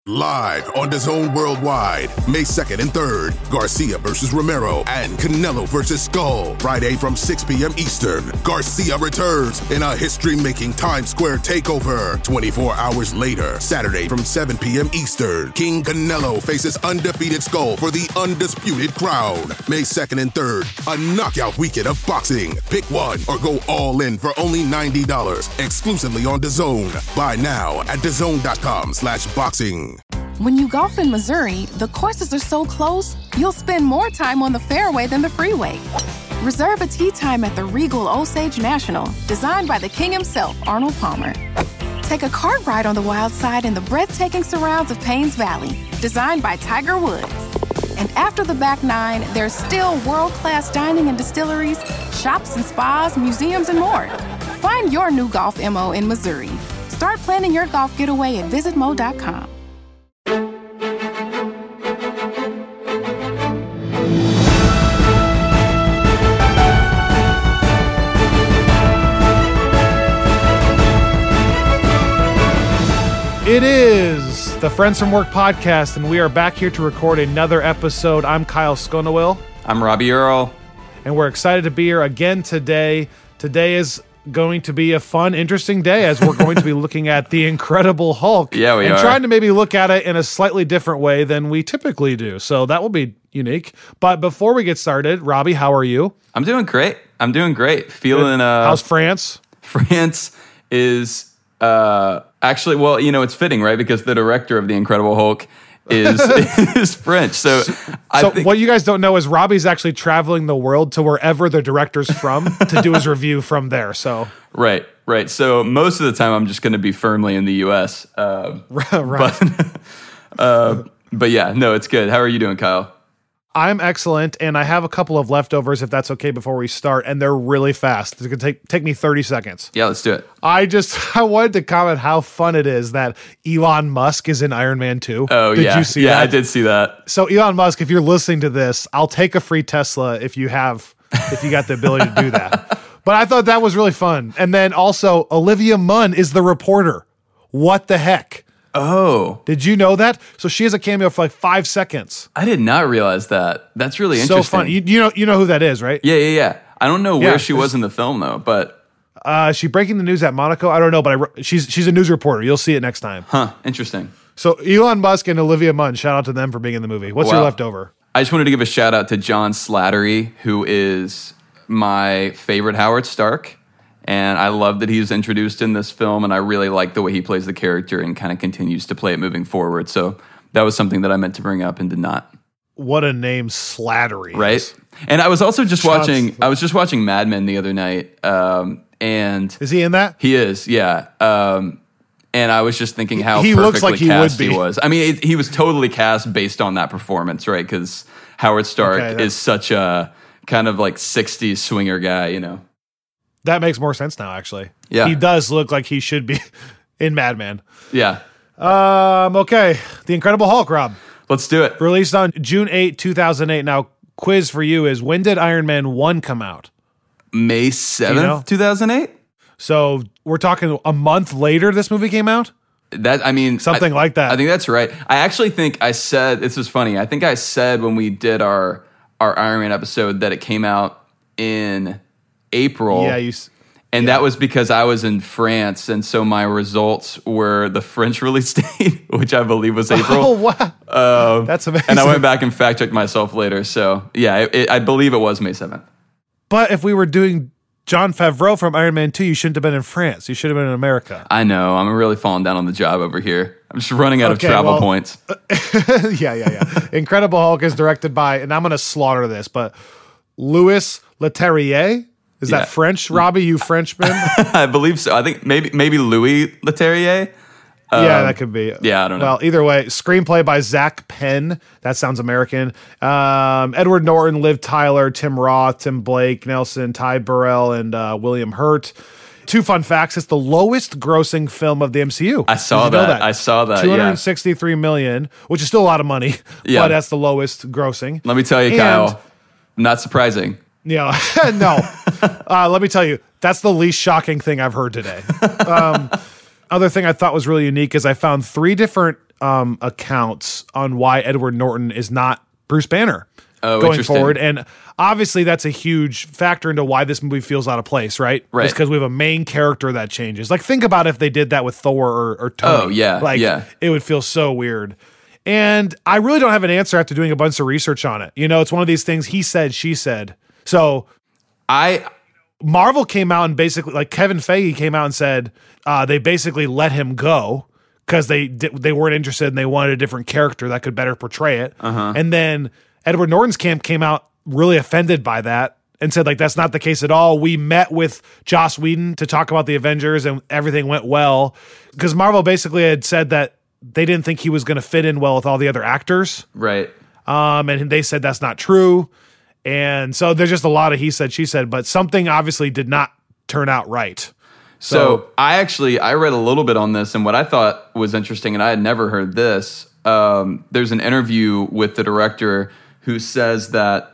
Live on DAZN Worldwide, May 2nd and 3rd, Garcia versus Romero and Canelo versus Skull. Friday from 6 p.m. Eastern, Garcia returns in a history-making Times Square takeover. 24 hours later, Saturday from 7 p.m. Eastern, King Canelo faces undefeated Skull for the undisputed crown. May 2nd and 3rd, a knockout weekend of boxing. Pick one or go all in for only $90, exclusively on DAZN. Buy now at DAZN.com/boxing. When you golf in Missouri, the courses are so close, you'll spend more time on the fairway than the freeway. Reserve a tee time at the Regal Osage National, designed by the king himself, Arnold Palmer. Take a cart ride on the wild side in the breathtaking surrounds of Paynes Valley, designed by Tiger Woods. And after the back nine, there's still world-class dining and distilleries, shops and spas, museums, and more. Find your new golf MO in Missouri. Start planning your golf getaway at visitmo.com. It is the Friends from Work podcast, and we are back here to record another episode. I'm Kyle Sconewill. I'm Robbie Earl. And we're excited to be here again today. Today is going to be a fun, interesting day as we're going to be looking at The Incredible Hulk. Yeah, we are. And trying to maybe look at it in a slightly different way than we typically do. So that will be unique. But before we get started, Robbie, how are you? I'm doing great. Feeling... How's France? France is... actually, well, you know, it's fitting, right? Because the director of The Incredible Hulk is French. So what you guys don't know is Robbie's actually traveling the world to wherever the director's from to do his review from there. So Right. So most of the time I'm just going to be firmly in the U.S. Right. But yeah, no, it's good. How are you doing, Kyle? I'm excellent, and I have a couple of leftovers, if that's okay, before we start, and they're really fast. It's going to take me 30 seconds. Yeah, let's do it. I wanted to comment how fun it is that Elon Musk is in Iron Man 2. Oh, Did you see that? Yeah, I did see that. So Elon Musk, if you're listening to this, I'll take a free Tesla if you got the ability to do that. But I thought that was really fun. And then also, Olivia Munn is the reporter. What the heck? Oh. Did you know that? So she has a cameo for like 5 seconds. I did not realize that. That's really interesting. So fun. You know who that is, right? Yeah. I don't know where she was in the film, though, but... She breaking the news at Monaco? I don't know, but she's a news reporter. You'll see it next time. Huh, interesting. So Elon Musk and Olivia Munn, shout out to them for being in the movie. What's your leftover? I just wanted to give a shout out to John Slattery, who is my favorite Howard Stark. And I love that he's introduced in this film, and I really like the way he plays the character and kind of continues to play it moving forward. So that was something that I meant to bring up and did not. What a name, Slattery. Right? And I was also just watching Mad Men the other night. And is he in that? He is, yeah. And I was just thinking how he perfectly looks like cast he was. I mean, he was totally cast based on that performance, right? Because Howard Stark is such a kind of like 60s swinger guy, you know? That makes more sense now, actually. Yeah. He does look like he should be in Mad Men. Yeah. Okay. The Incredible Hulk, Rob. Let's do it. Released on June 8, 2008. Now, quiz for you is, when did Iron Man 1 come out? May 7th, 2008? So we're talking a month later this movie came out? Something like that. I think that's right. I actually think I said, this is funny, I think I said when we did our Iron Man episode that it came out in April. Yeah, that was because I was in France, and so my results were the French release date, which I believe was April. Oh, wow. That's amazing. And I went back and fact-checked myself later, so yeah, I believe it was May 7th. But if we were doing Jon Favreau from Iron Man 2, you shouldn't have been in France. You should have been in America. I know. I'm really falling down on the job over here. I'm just running out of travel points. Yeah. Incredible Hulk is directed by, and I'm going to slaughter this, but Louis Leterrier. Is that French, Robbie? You Frenchman? I believe so. I think maybe Louis Leterrier. Yeah, that could be. Yeah, I don't know. Well, either way, screenplay by Zach Penn. That sounds American. Edward Norton, Liv Tyler, Tim Roth, Tim Blake, Nelson, Ty Burrell, and William Hurt. 2 fun facts. It's the lowest grossing film of the MCU. I saw that. I saw that. $263 million, which is still a lot of money, but that's the lowest grossing. Let me tell you, Kyle, not surprising. Yeah, no. Let me tell you, that's the least shocking thing I've heard today. Other thing I thought was really unique is I found 3 different accounts on why Edward Norton is not Bruce Banner going interesting. forward. And obviously that's a huge factor into why this movie feels out of place, right? Right. Just because we have a main character that changes. Like, think about if they did that with Thor or Tony. Oh, yeah, Like, yeah. it would feel so weird. And I really don't have an answer after doing a bunch of research on it. You know, it's one of these things, he said, she said. So Marvel came out and basically, like, Kevin Feige came out and said they basically let him go because they weren't interested and they wanted a different character that could better portray it. And then Edward Norton's camp came out really offended by that and said, like, that's not the case at all. We met with Joss Whedon to talk about the Avengers and everything went well. Because Marvel basically had said that they didn't think he was going to fit in well with all the other actors. Right. And they said that's not true. And so there's just a lot of he said, she said, but something obviously did not turn out right. So I read a little bit on this, and what I thought was interesting, and I had never heard this, there's an interview with the director who says that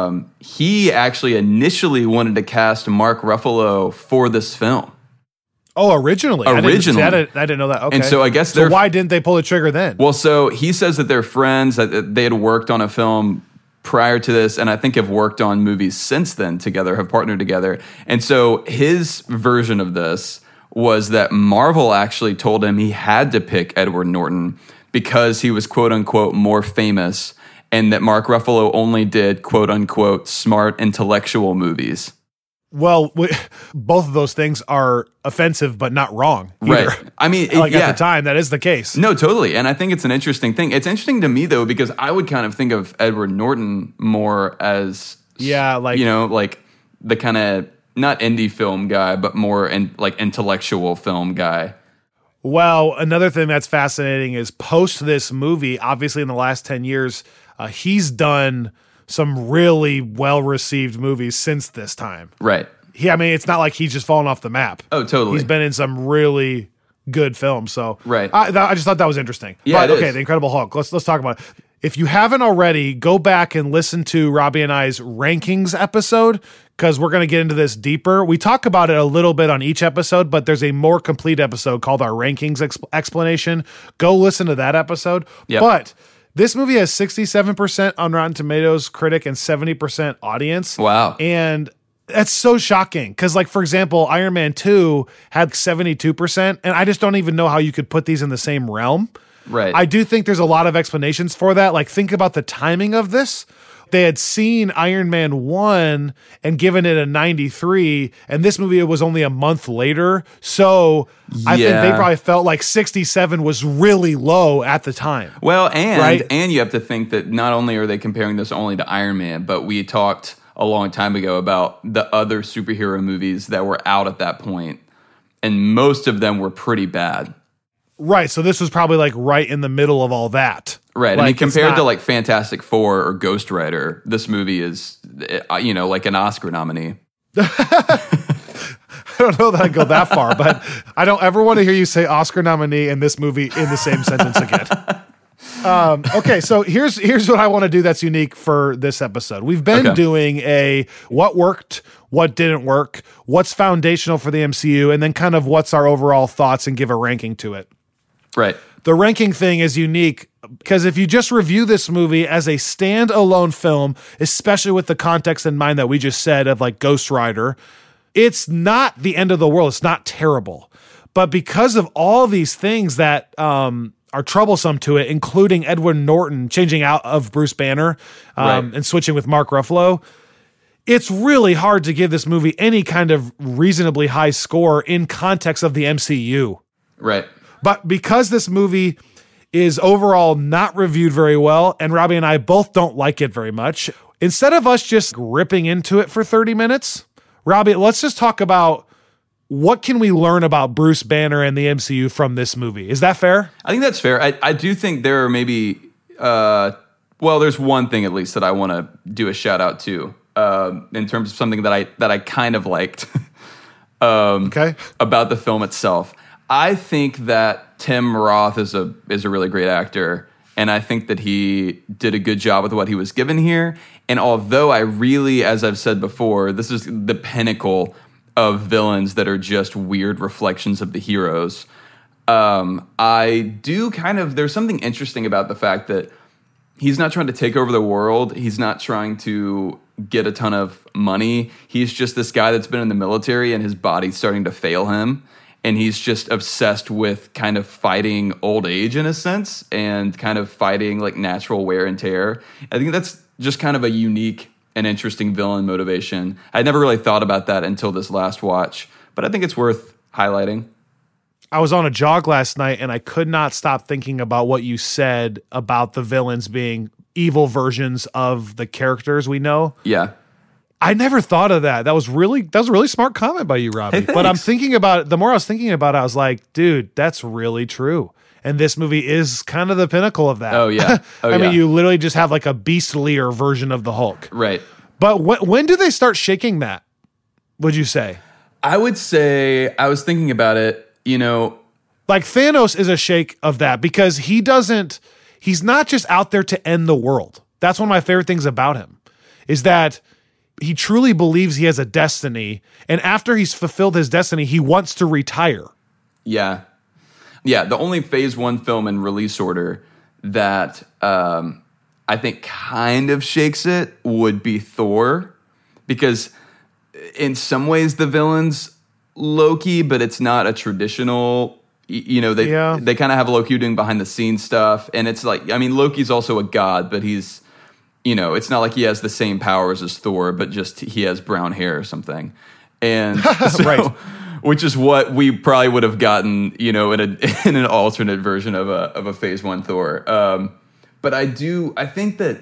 he actually initially wanted to cast Mark Ruffalo for this film. Oh, originally. I didn't know that. Okay. And so I guess why didn't they pull the trigger then? Well, so he says that they're friends, that they had worked on a film prior to this, and I think have worked on movies since then together, have partnered together. And so his version of this was that Marvel actually told him he had to pick Edward Norton because he was quote unquote more famous, and that Mark Ruffalo only did quote unquote smart intellectual movies. Well, both of those things are offensive, but not wrong either. Right. I mean, like at the time, that is the case. No, totally. And I think it's an interesting thing. It's interesting to me, though, because I would kind of think of Edward Norton more as, like, you know, like the kind of not indie film guy, but more like intellectual film guy. Well, another thing that's fascinating is post this movie, obviously in the last 10 years, he's done some really well-received movies since this time. Right. I mean, it's not like he's just fallen off the map. Oh, totally. He's been in some really good films. So right. I just thought that was interesting. Yeah, but, okay, The Incredible Hulk. Let's talk about it. If you haven't already, go back and listen to Robbie and I's rankings episode, because we're going to get into this deeper. We talk about it a little bit on each episode, but there's a more complete episode called our rankings explanation. Go listen to that episode. Yep. But this movie has 67% on Rotten Tomatoes critic and 70% audience. Wow. And that's so shocking because, like, for example, Iron Man 2 had 72%, and I just don't even know how you could put these in the same realm. Right. I do think there's a lot of explanations for that. Like, think about the timing of this. They had seen Iron Man 1 and given it a 93, and this movie was only a month later. So I think they probably felt like 67 was really low at the time. Well, and you have to think that not only are they comparing this only to Iron Man, but we talked a long time ago about the other superhero movies that were out at that point, and most of them were pretty bad. Right, so this was probably like right in the middle of all that. Right, like, I mean, compared to like Fantastic Four or Ghost Rider, this movie is, you know, like an Oscar nominee. I don't know that I'd go that far, but I don't ever want to hear you say Oscar nominee and this movie in the same sentence again. Okay, so here's what I want to do that's unique for this episode. We've been doing a what worked, what didn't work, what's foundational for the MCU, and then kind of what's our overall thoughts and give a ranking to it. Right. The ranking thing is unique because if you just review this movie as a standalone film, especially with the context in mind that we just said of like Ghost Rider, it's not the end of the world. It's not terrible. But because of all these things that are troublesome to it, including Edward Norton changing out of Bruce Banner and switching with Mark Ruffalo, it's really hard to give this movie any kind of reasonably high score in context of the MCU. Right. But because this movie is overall not reviewed very well, and Robbie and I both don't like it very much, instead of us just ripping into it for 30 minutes, Robbie, let's just talk about what can we learn about Bruce Banner and the MCU from this movie. Is that fair? I think that's fair. I do think there are maybe, there's one thing at least that I want to do a shout out to in terms of something that I kind of liked about the film itself. I think that Tim Roth is a really great actor, and I think that he did a good job with what he was given here. And although I really, as I've said before, this is the pinnacle of villains that are just weird reflections of the heroes, I do there's something interesting about the fact that he's not trying to take over the world. He's not trying to get a ton of money. He's just this guy that's been in the military and his body's starting to fail him. And he's just obsessed with kind of fighting old age in a sense and kind of fighting like natural wear and tear. I think that's just kind of a unique and interesting villain motivation. I never really thought about that until this last watch, but I think it's worth highlighting. I was on a jog last night and I could not stop thinking about what you said about the villains being evil versions of the characters we know. Yeah. I never thought of that. That was a really smart comment by you, Robbie. Hey, but I'm thinking about it. The more I was thinking about it, I was like, dude, that's really true. And this movie is kind of the pinnacle of that. Oh, yeah. I mean, you literally just have like a beastlier version of the Hulk. Right. But when do they start shaking that, would you say? I would say, I was thinking about it, like Thanos is a shake of that because he's not just out there to end the world. That's one of my favorite things about him is that he truly believes he has a destiny. And after he's fulfilled his destiny, he wants to retire. Yeah. Yeah. The only phase 1 film in release order that I think kind of shakes it would be Thor, because in some ways the villain's Loki, but it's not a traditional, they kind of have Loki doing behind the scenes stuff. And it's like, I mean, Loki's also a god, but he's, it's not like he has the same powers as Thor, but just he has brown hair or something. And so, right. Which is what we probably would have gotten, in an alternate version of a phase 1 Thor. But I think that,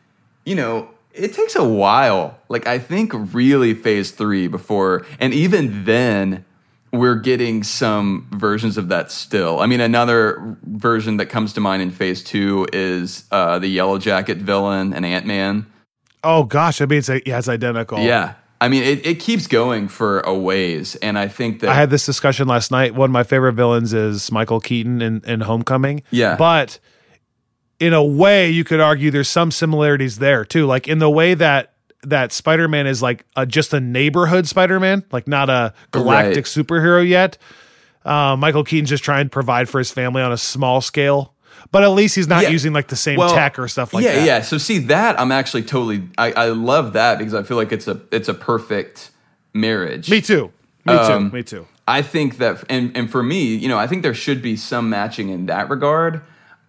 it takes a while. Like, I think really phase 3 before, and even then, we're getting some versions of that still. I mean, another version that comes to mind in phase 2 is the Yellow Jacket villain and Ant-Man. Oh, gosh. I mean, it's identical. Yeah. I mean, it keeps going for a ways, and I think that... I had this discussion last night. One of my favorite villains is Michael Keaton in Homecoming. Yeah. But in a way, you could argue there's some similarities there, too. Like, in the way that Spider-Man is like just a neighborhood Spider-Man, like not a galactic superhero yet. Michael Keaton's just trying to provide for his family on a small scale, but at least he's not using like the same tech or stuff like that. Yeah. So see that I'm actually I love that because I feel like it's a perfect marriage. Me too. Me too. I think that, and for me, I think there should be some matching in that regard.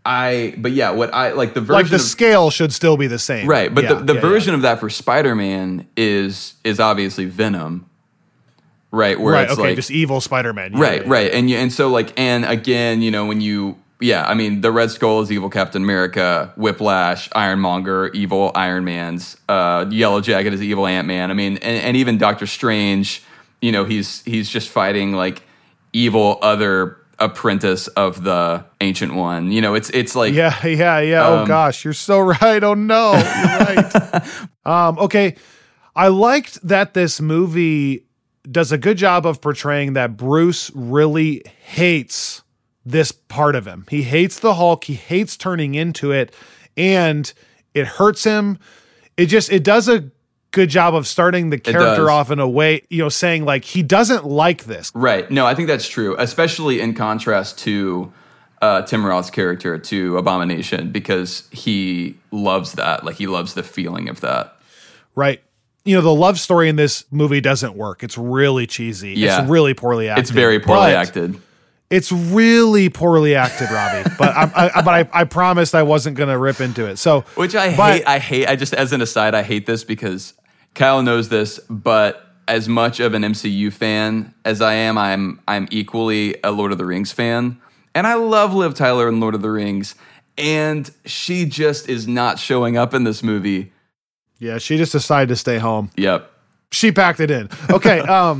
What I like the version like the scale should still be the same, right? But the version of that for Spider-Man is obviously Venom, right? Where it's like just evil Spider-Man, right? And so and again, when I mean, the Red Skull is evil Captain America, Whiplash, Ironmonger, evil Iron Man's, Yellow Jacket is evil Ant-Man. I mean, and even Doctor Strange, he's just fighting like evil other apprentice of the Ancient One. It's like oh gosh, you're so right. Oh no, you're right. Okay, I liked that this movie does a good job of portraying that Bruce really hates this part of him. He hates the Hulk. He hates turning into it, and it hurts him. It does a good job of starting the character off in a way, saying like he doesn't like this. Right. No, I think that's true, especially in contrast to Tim Roth's character, to Abomination, because he loves that. Like he loves the feeling of that. Right. The love story in this movie doesn't work. It's really cheesy. Yeah. It's really poorly acted. It's very poorly acted. It's really poorly acted, Robbie. But I promised I wasn't going to rip into it. So, which I hate. I just, as an aside, I hate this because Kyle knows this, but as much of an MCU fan as I am, I'm equally a Lord of the Rings fan. And I love Liv Tyler in Lord of the Rings. And she just is not showing up in this movie. Yeah, she just decided to stay home. Yep. She packed it in. Okay,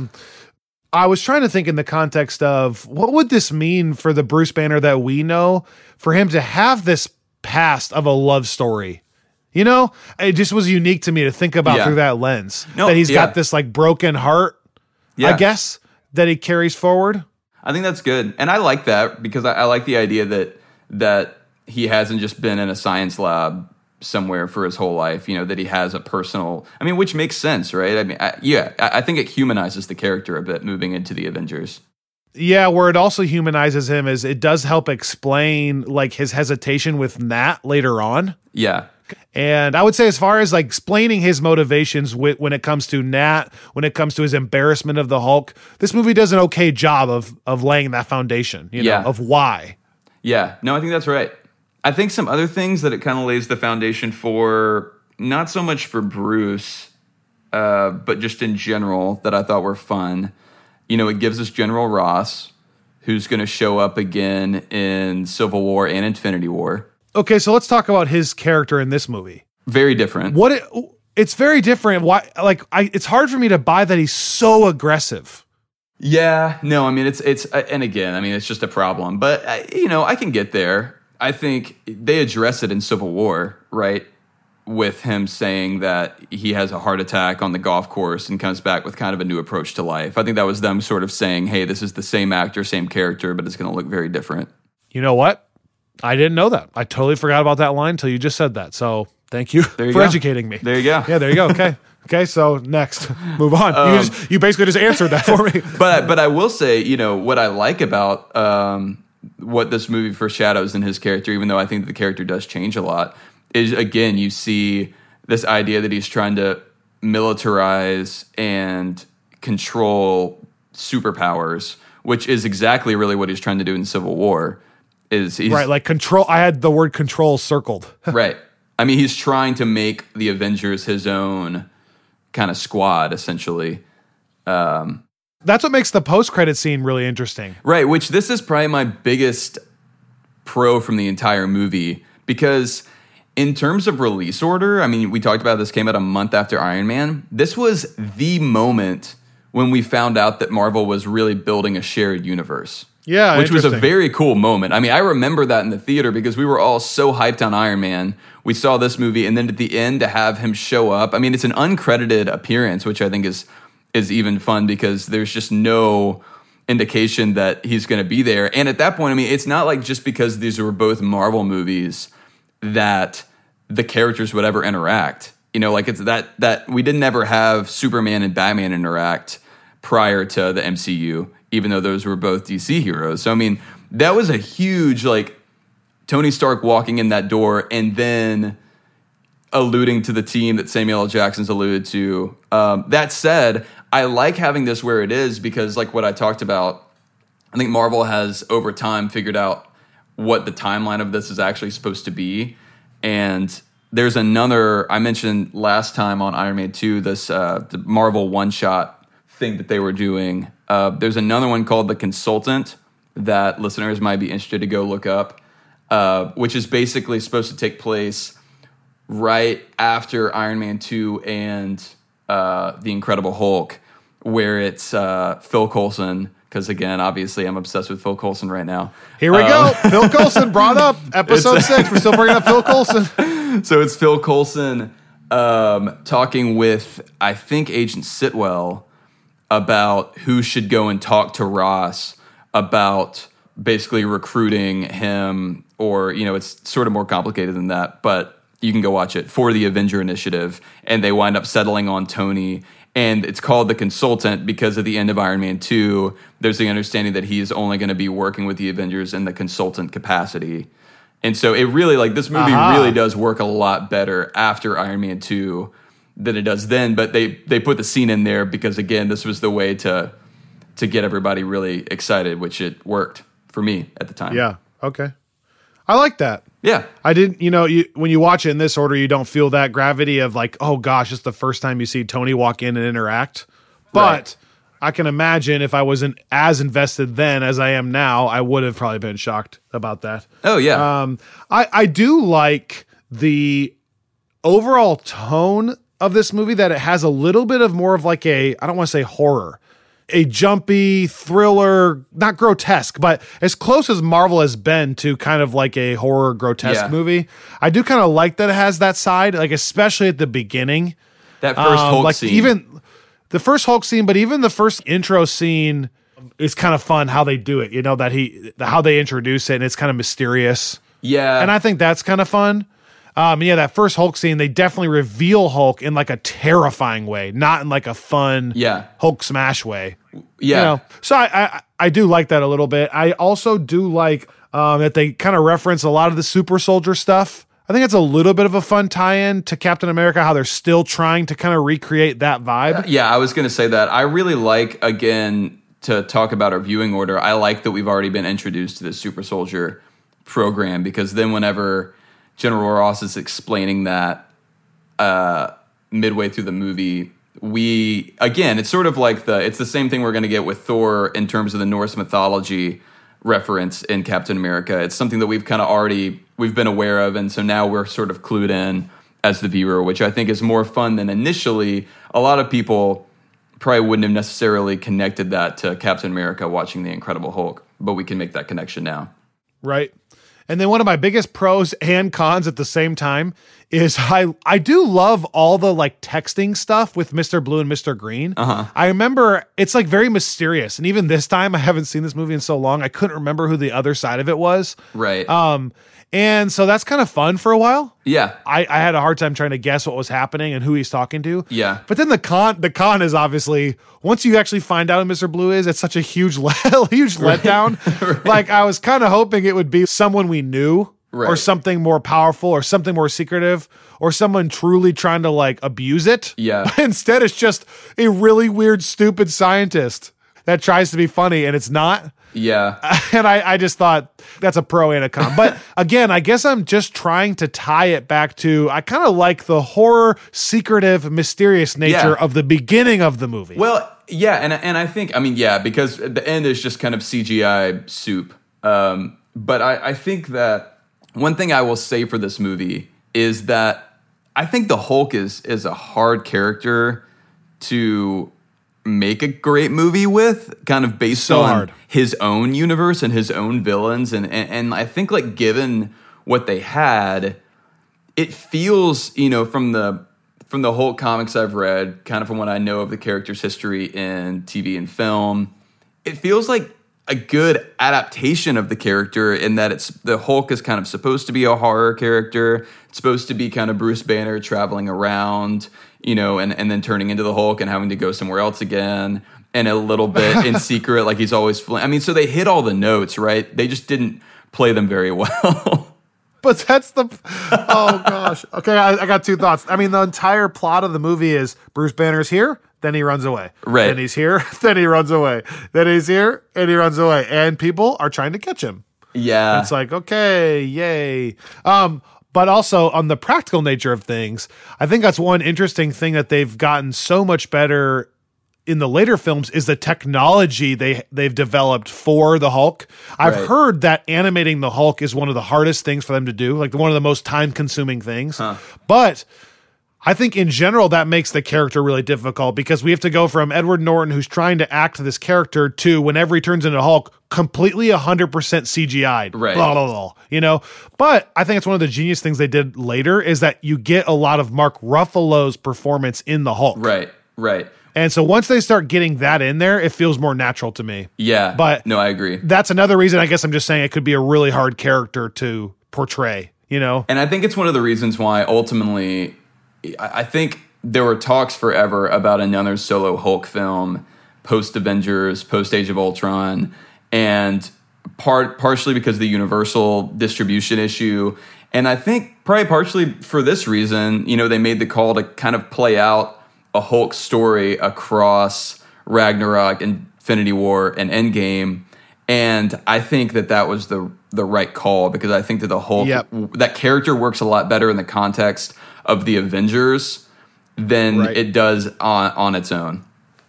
I was trying to think in the context of what would this mean for the Bruce Banner that we know, for him to have this past of a love story. It just was unique to me to think about through that lens. That he's got this like broken heart, I guess, that he carries forward. I think that's good. And I like that because I like the idea that he hasn't just been in a science lab somewhere for his whole life, that he has a personal, which makes sense, right? I think it humanizes the character a bit moving into the Avengers. Yeah, where it also humanizes him is it does help explain like his hesitation with Nat later on. Yeah. And I would say as far as like explaining his motivations when it comes to Nat, when it comes to his embarrassment of the Hulk, this movie does an okay job of laying that foundation, you know, of why. Yeah. No, I think that's right. I think some other things that it kind of lays the foundation for, not so much for Bruce, but just in general, that I thought were fun. You know, it gives us General Ross, who's going to show up again in Civil War and Infinity War. Okay, so let's talk about his character in this movie. Very different. It's very different. Why? It's hard for me to buy that he's so aggressive. Yeah, no, I mean, it's and again, I mean, it's just a problem. But, I can get there. I think they address it in Civil War, right? With him saying that he has a heart attack on the golf course and comes back with kind of a new approach to life. I think that was them sort of saying, hey, this is the same actor, same character, but it's going to look very different. You know what? I didn't know that. I totally forgot about that line until you just said that. So thank you for educating me. There you go. Yeah, there you go. Okay. Okay, so next, move on. You basically just answered that for me. But I will say, what I like about what this movie foreshadows in his character, even though I think the character does change a lot, is, again, you see this idea that he's trying to militarize and control superpowers, which is exactly really what he's trying to do in Civil War. Right, like control. I had the word control circled. Right. I mean, he's trying to make the Avengers his own kind of squad, essentially. That's what makes the post-credit scene really interesting. Right, which this is probably my biggest pro from the entire movie, because in terms of release order, I mean, we talked about this came out a month after Iron Man. This was the moment when we found out that Marvel was really building a shared universe. Yeah, which was a very cool moment. I mean, I remember that in the theater because we were all so hyped on Iron Man. We saw this movie, and then at the end to have him show up. I mean, it's an uncredited appearance, which I think is even fun because there's just no indication that he's going to be there. And at that point, I mean, it's not like just because these were both Marvel movies that the characters would ever interact. Like it's that we didn't ever have Superman and Batman interact prior to the MCU, even though those were both DC heroes. So, I mean, that was a huge, like, Tony Stark walking in that door and then alluding to the team that Samuel L. Jackson's alluded to. That said, I like having this where it is because, like what I talked about, I think Marvel has, over time, figured out what the timeline of this is actually supposed to be. And there's another, I mentioned last time on Iron Man 2, this the Marvel one-shot thing that they were doing. There's another one called The Consultant that listeners might be interested to go look up, which is basically supposed to take place right after Iron Man 2 and The Incredible Hulk, where it's Phil Coulson, because again, obviously I'm obsessed with Phil Coulson right now. Here we go. Phil Coulson brought up episode 6. We're still bringing up Phil Coulson. So it's Phil Coulson talking with, I think, Agent Sitwell about who should go and talk to Ross about basically recruiting him, or, it's sort of more complicated than that, but you can go watch it, for the Avenger Initiative, and they wind up settling on Tony, and it's called The Consultant because at the end of Iron Man 2, there's the understanding that he is only going to be working with the Avengers in the consultant capacity. And so it really, like, this movie really does work a lot better after Iron Man 2 than it does then, but they put the scene in there because, again, this was the way to get everybody really excited, which it worked for me at the time. Yeah, okay. I like that. Yeah. I didn't, when you watch it in this order, you don't feel that gravity of like, oh gosh, it's the first time you see Tony walk in and interact. But right. I can imagine if I wasn't as invested then as I am now, I would have probably been shocked about that. Oh, yeah. I do like the overall tone of this movie, that it has a little bit of more of like I don't want to say horror, a jumpy thriller, not grotesque, but as close as Marvel has been to kind of like a horror grotesque movie. I do kind of like that it has that side, like especially at the beginning. That first Hulk scene. Even the first Hulk scene, but even the first intro scene is kind of fun how they do it, how they introduce it, and it's kind of mysterious. Yeah. And I think that's kind of fun. That first Hulk scene, they definitely reveal Hulk in like a terrifying way, not in like a fun Hulk smash way. Yeah. So I do like that a little bit. I also do like that they kind of reference a lot of the super soldier stuff. I think it's a little bit of a fun tie-in to Captain America, how they're still trying to kind of recreate that vibe. Yeah, I was going to say that. I really like, again, to talk about our viewing order, I like that we've already been introduced to this super soldier program, because then whenever General Ross is explaining that midway through the movie, it's sort of like it's the same thing we're going to get with Thor in terms of the Norse mythology reference in Captain America. It's something that we've kind of we've been aware of, and so now we're sort of clued in as the viewer, which I think is more fun than initially. A lot of people probably wouldn't have necessarily connected that to Captain America watching The Incredible Hulk, but we can make that connection now. Right. And then one of my biggest pros and cons at the same time is I do love all the like texting stuff with Mr. Blue and Mr. Green. I remember it's like very mysterious. And even this time, I haven't seen this movie in so long, I couldn't remember who the other side of it was. Right. And so that's kind of fun for a while. Yeah. I had a hard time trying to guess what was happening and who he's talking to. Yeah. But then the con is obviously, once you actually find out who Mr. Blue is, it's such a huge huge letdown. Right. Like I was kind of hoping it would be someone we knew, right, or something more powerful or something more secretive or someone truly trying to like abuse it. Yeah. But instead it's just a really weird, stupid scientist that tries to be funny and it's not. Yeah. And I just thought that's a pro and a con. But again, I guess I'm just trying to tie it back to, I kind of like the horror, secretive, mysterious nature of the beginning of the movie. Well, yeah. And I think, because the end is just kind of CGI soup. But I think that one thing I will say for this movie is that I think the Hulk is a hard character to make a great movie with, kind of based on his own universe and his own villains. And I think like given what they had, it feels, from the Hulk comics I've read, kind of from what I know of the character's history in TV and film, it feels like a good adaptation of the character in that the Hulk is kind of supposed to be a horror character. It's supposed to be kind of Bruce Banner traveling around, and then turning into the Hulk and having to go somewhere else again, and a little bit in secret, like he's always so they hit all the notes, right? They just didn't play them very well. But that's oh gosh. Okay, I got two thoughts. I mean, the entire plot of the movie is Bruce Banner's here, then he runs away. Right. Then he's here, then he runs away. Then he's here, and he runs away. And people are trying to catch him. Yeah. It's like, okay, yay. But also on the practical nature of things, I think that's one interesting thing that they've gotten so much better in the later films is the technology they've developed for the Hulk. I've heard that animating the Hulk is one of the hardest things for them to do, like one of the most time-consuming things. But I think in general that makes the character really difficult because we have to go from Edward Norton, who's trying to act this character, to whenever he turns into Hulk, completely 100% CGI'd. Right. Blah, blah, blah, But I think it's one of the genius things they did later is that you get a lot of Mark Ruffalo's performance in the Hulk. Right. And so once they start getting that in there, it feels more natural to me. Yeah. But no, I agree. That's another reason I guess I'm just saying it could be a really hard character to portray, And I think it's one of the reasons why ultimately I think there were talks forever about another solo Hulk film post-Avengers, post-Age of Ultron, and partially because of the Universal distribution issue. And I think probably partially for this reason, they made the call to kind of play out a Hulk story across Ragnarok, Infinity War, and Endgame. And I think that was the right call because I think that the Hulk, that character works a lot better in the context of the Avengers than it does on its own.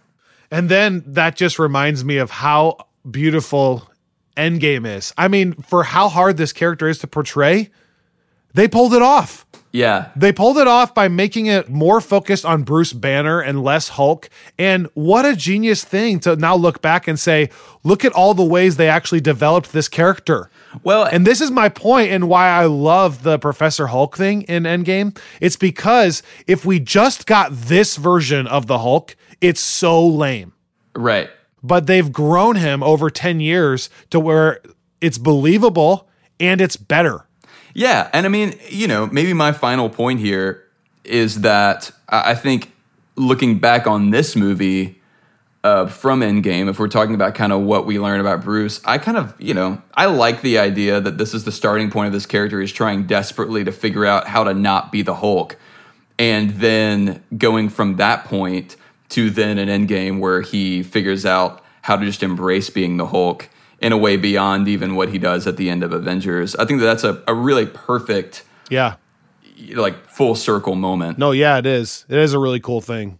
And then that just reminds me of how beautiful Endgame is. I mean, for how hard this character is to portray, they pulled it off. Yeah. They pulled it off by making it more focused on Bruce Banner and less Hulk. And what a genius thing to now look back and say, look at all the ways they actually developed this character. Well, and this is my point and why I love the Professor Hulk thing in Endgame. It's because if we just got this version of the Hulk, it's so lame. Right. But they've grown him over 10 years to where it's believable and it's better. Yeah, and I mean, maybe my final point here is that I think looking back on this movie, from Endgame, if we're talking about kind of what we learn about Bruce, I kind of, I like the idea that this is the starting point of this character. He's trying desperately to figure out how to not be the Hulk. And then going from that point to then an Endgame where he figures out how to just embrace being the Hulk in a way beyond even what he does at the end of Avengers. I think that's a really perfect, like full circle moment. No, yeah, it is. It is a really cool thing.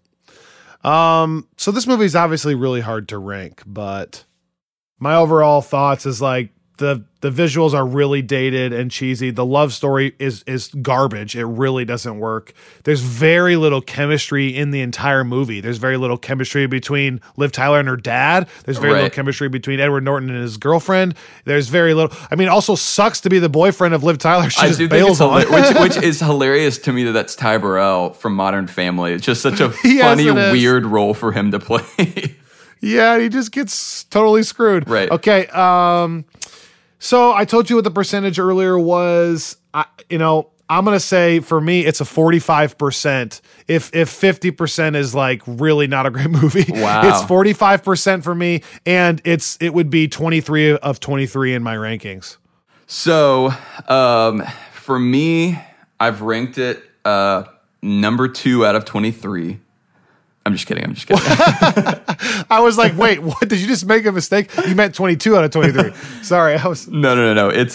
So this movie is obviously really hard to rank, but my overall thoughts is like the visuals are really dated and cheesy. The love story is garbage. It really doesn't work. There's very little chemistry in the entire movie. There's very little chemistry between Liv Tyler and her dad. There's very little chemistry between Edward Norton and his girlfriend. There's very little. I mean, it also sucks to be the boyfriend of Liv Tyler. She just bails on it. Which is hilarious to me that's Ty Burrell from Modern Family. It's just such a funny, weird role for him to play. Yeah, he just gets totally screwed. Right. Okay. So I told you what the percentage earlier was. I'm going to say for me, it's a 45%. If 50% is like really not a great movie, wow. It's 45% for me. And it would be 23 of 23 in my rankings. So for me, I've ranked it number 2 out of 23. I'm just kidding. I was like, wait, what? Did you just make a mistake? You meant 22 out of 23. Sorry, I was... No. It's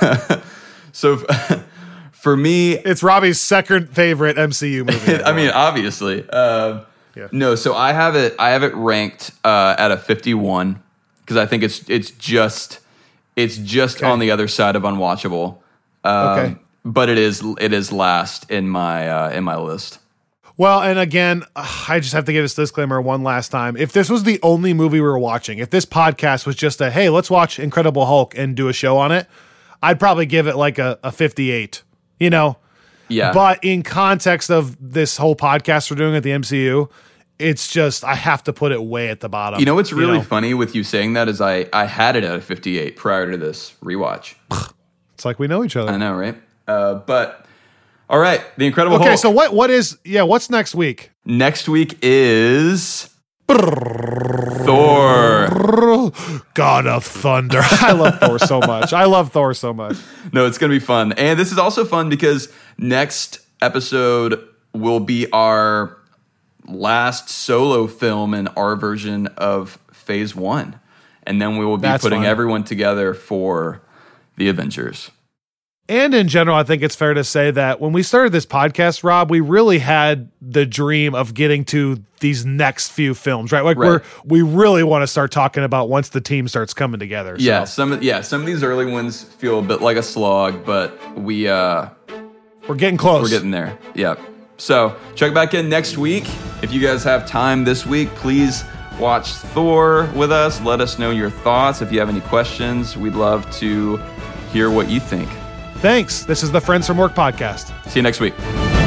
so for me... It's Robbie's second favorite MCU movie. I mean, obviously. No, so I have it ranked at a 51 because I think it's just okay. On the other side of unwatchable. Okay. But it is last in my list. Well, and again, I just have to give this disclaimer one last time. If this was the only movie we were watching, if this podcast was just hey, let's watch Incredible Hulk and do a show on it, I'd probably give it like a 58, Yeah. But in context of this whole podcast we're doing at the MCU, it's just, I have to put it way at the bottom. What's really funny with you saying that is I had it at a 58 prior to this rewatch. It's like we know each other. I know, right? But... All right, The Incredible Hulk. Okay, so what's next week? Next week is Thor. God of Thunder. I love Thor so much. No, it's going to be fun. And this is also fun because next episode will be our last solo film in our version of Phase 1. And then we will be putting everyone together for the Avengers. And in general, I think it's fair to say that when we started this podcast, Rob, we really had the dream of getting to these next few films, right? Like we really want to start talking about once the team starts coming together. Yeah, some of these early ones feel a bit like a slog, but we're getting close. We're getting there. Yeah. So check back in next week. If you guys have time this week, please watch Thor with us. Let us know your thoughts. If you have any questions, we'd love to hear what you think. Thanks. This is the Friends from Work podcast. See you next week.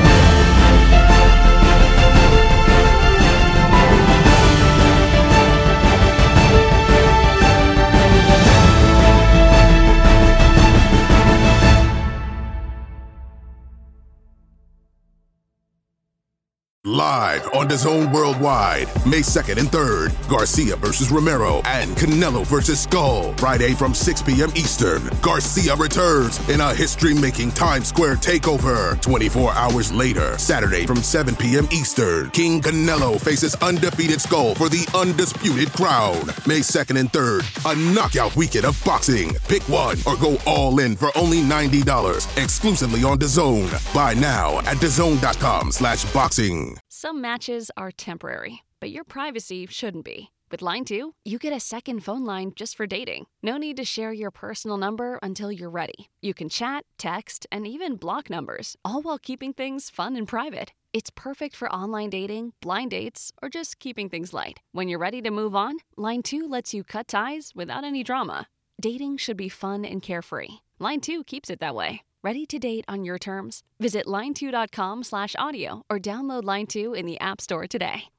Live on DAZN Worldwide, May 2nd and 3rd, Garcia versus Romero and Canelo versus Skull. Friday from 6 p.m. Eastern, Garcia returns in a history-making Times Square takeover. 24 hours later, Saturday from 7 p.m. Eastern, King Canelo faces undefeated Skull for the undisputed crown. May 2nd and 3rd, a knockout weekend of boxing. Pick one or go all in for only $90, exclusively on DAZN. Buy now at DAZN.com/boxing. Some matches are temporary, but your privacy shouldn't be. With Line 2, you get a second phone line just for dating. No need to share your personal number until you're ready. You can chat, text, and even block numbers, all while keeping things fun and private. It's perfect for online dating, blind dates, or just keeping things light. When you're ready to move on, Line 2 lets you cut ties without any drama. Dating should be fun and carefree. Line 2 keeps it that way. Ready to date on your terms? Visit line2.com/audio or download Line 2 in the App Store today.